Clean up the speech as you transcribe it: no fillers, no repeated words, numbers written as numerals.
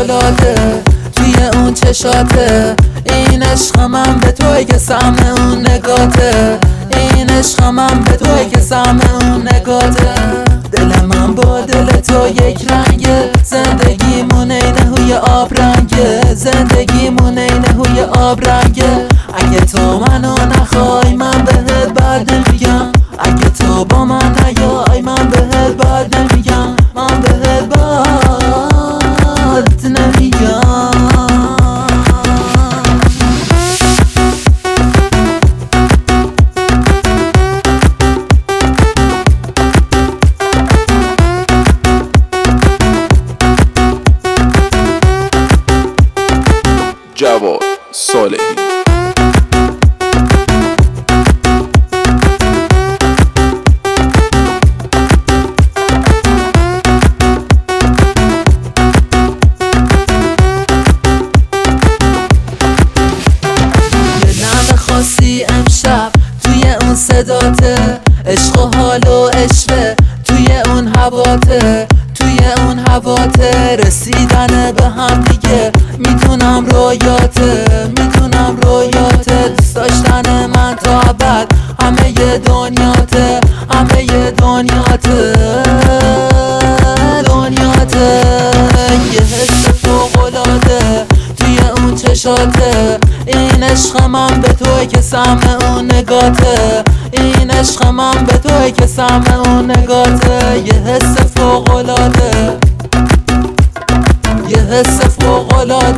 فوق‌العاده توی اون چشاته. این عشق من به توی که سهم اون نگاته. این عشق من به توی که سهم اون نگاته. دل من با دل تو یک رنگه، زندگیمون اینه هوی آب رنگه. زندگیمون اینه هوی آب رنگه. اگه تو منو نخوای من بهت بد نمیگم. اگه تو با من نیای من بهت بد نمیگم. من بهت بد نمیگم. جواد صالحی. خاصی امشب توی اون صداته. عشق و حال و عشقه توی اون هواته. توی اون هواته رسیدن به هم دیگه. میدونم رویاته، میدونم رویاته. دوست داشتن من تا ابد همه دنیاته. همه دنیاته، دنیاته. یه حس فوق‌العاده توی اون چشاته. این عشق من به توی که سهم اون نگاته. این عشق من به توی که سهم اون نگاته. یه حس فوق‌العاده، یه حس فوق‌العاده.